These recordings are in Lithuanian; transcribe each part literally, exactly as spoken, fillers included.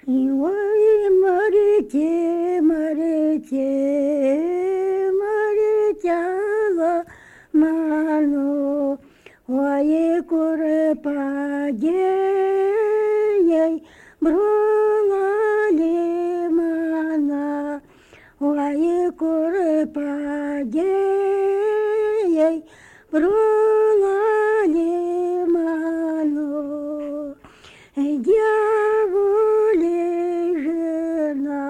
Ой, морите, морите, моритяла ману, ой, курпагей, брулали мана, ой, курпагей, брулали ману, дьяволе жена,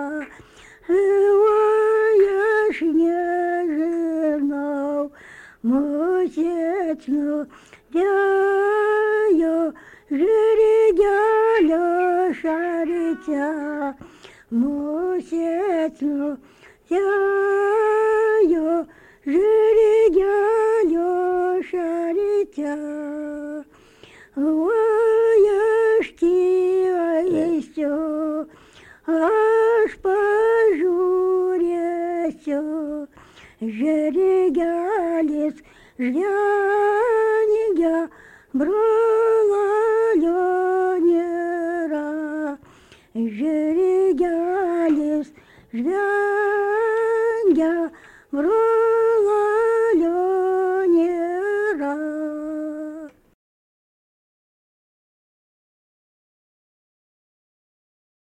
ой, снежина, мусецну дяю, жиридяля шаритя, мусецну дяю, жиридяля шаритя. Ой, ашти, аисё, аш пожурясё, жерегалис, ждяния, брала лёнера, жерегалис, ждяния.